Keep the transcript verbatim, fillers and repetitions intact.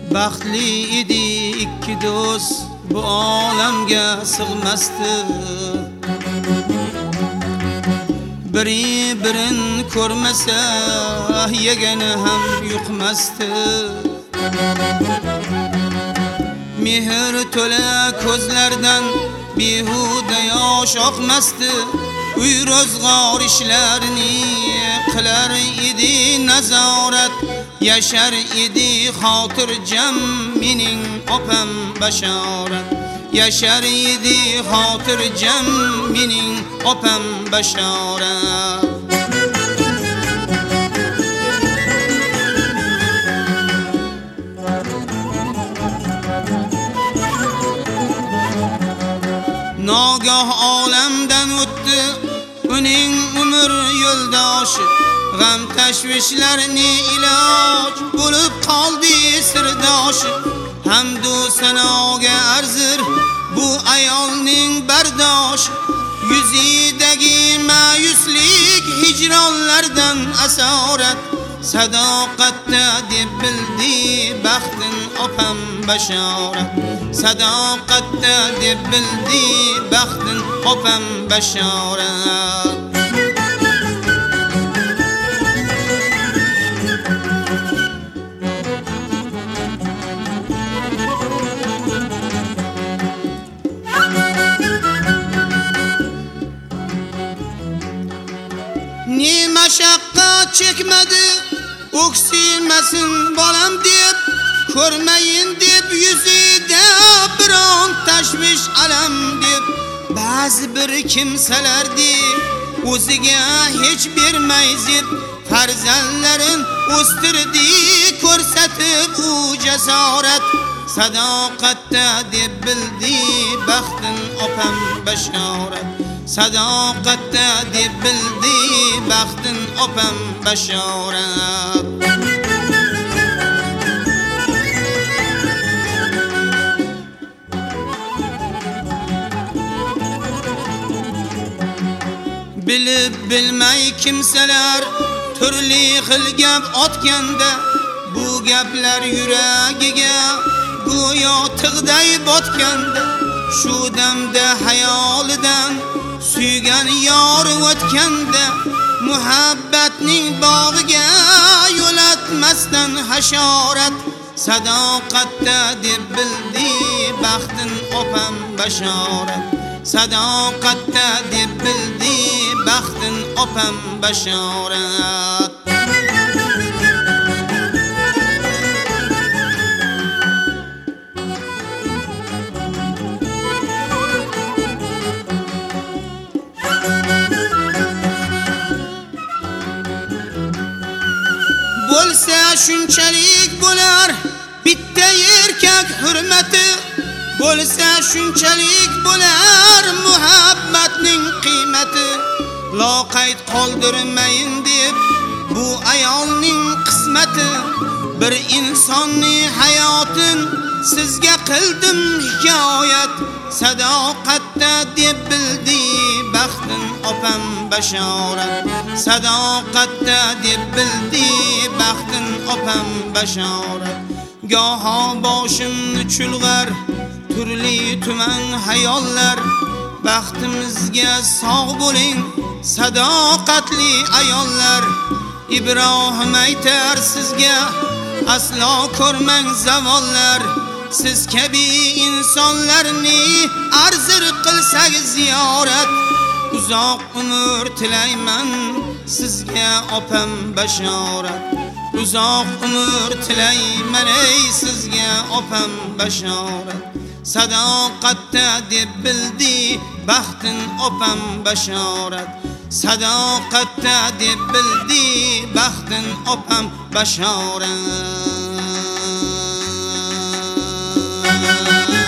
Baxtli edi ikki do'st bu olamga sig'masdi. Biri birin ko'rmasa yegani ham yuqmasdi. Mehr to'la ko'zlardan behuda yosh oqmasdi. Uy ro'zg'or ishlarini qilar edi nazorat. Yashar edi xotirjam mening opam bashorat. Yashar edi xotirjam mening opam bashorat. Nogah olamdan o'tdi uning umr yo'ldoshi. G'am tashvishlarni iloj bo'lib qoldi sirdoshi. Hamdu sanoga arzir bu ayolning bardoshi. Yuzidagi ma'yuslik hijronlardan asorat. Sadoqatda deb bildi baxtin opam bashorat. Sadoqatda deb bildi baxtin opam bashorat. Ne mashaqqat chekmadi o'ksilmasin bolam deb, ko'rmayin deb yuzida biron tashvish alam deb. Ba'zi bir kimsalardek o'ziga hech bermay zeb farzandlarin o'stirdi ko'rsatib u jasorat. Sadoqatda deb bildi baxtin opam bashorat. Sadoqatda deb bildi baxtin opam bashorat. Bilib bilmay kimsalar turli xil gap otganda, bu gaplar yuragiga go'yo tig'day botganda. Shu damda hayolidan suygan yor o'tganda, muhabbatning bog'iga yo'latmasdan hashorat. Sadoqatda deb bildi baxtin opam bashorat. Sadoqatda deb bildi baxtin opam bashorat. Bo'lsa shunchalik bo'lar bitta erkak hurmati. Bo'lsa shunchalik bo'lar muhabbatning qiymati. Loqayd qoldirmayin deb bu ayolning qismati. Bir insonning hayotin sizga qildim hikoyat. Sadoqatda deb bildi baxtin opam bashorat. Sadoqatda deb bildi baxtin opam bashorat. Goho boshimni chulg'ar turli tuman hayollar. Baxtimizga sog' bo'ling sadoqatli ayollar. Ibrohim aytar sizga aslo ko'rmang zavollar. Siz kabi insonlarni arzir qilsak ziyorat. Uzoq umr tilayman sizga opam bashorat. Uzoq umr tilayman ey sizga opam bashorat. Sadoqatda deb bildi baxtin opam bashorat. Sadoqatda deb bildi baxtin opam bashorat.